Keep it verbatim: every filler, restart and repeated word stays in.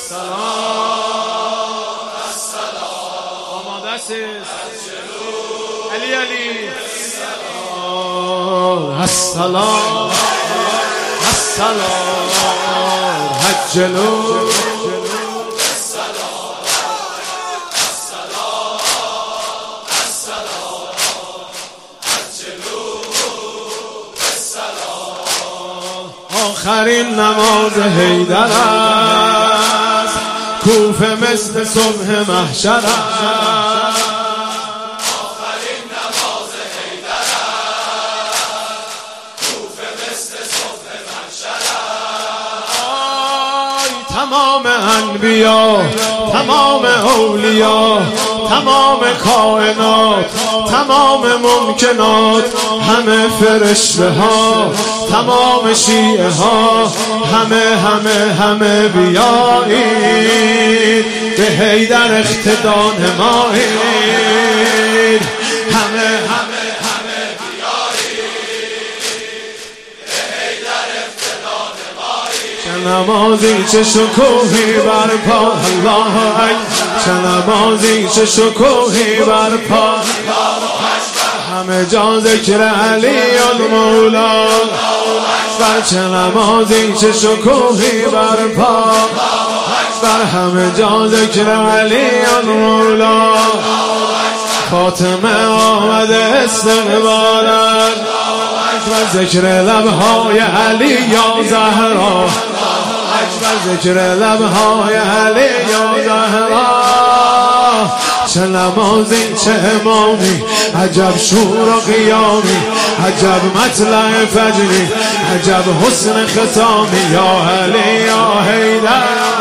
آماده است علی علی السلام السلام هجلو آخرین نماز حیدر است، کوفه مثل صبح محشر است. آخرین نماز حیدر است، کوفه مثل صبح محشر است. آی تمام انبیا، تمام اولیا، تمام کائنات، تمام ممکنات، همه فرشته ها، تمام شیعه ها، همه همه همه بیایید به حیدر اقتدا نمایید. همه همه همه بیایید به حیدر اقتدا نمایید. چه نمازی چه شکوهی برپا، الله اکبر. چه نمازی چه شکوهی برپا، همه جا ذکر علی المولا. بر چه نمازی چه شکوهی برپا، بر همه جا ذکر علی المولا. فاطمه آمده استقبالت و ذکر لبهای علی یا زهرا، و ذکر لبهای علی یا زهرا. چه نمازی چه امامی، عجب شور و قیامی، عجب مطلع فجری، عجب حسن ختامی. یا علی یا حیدر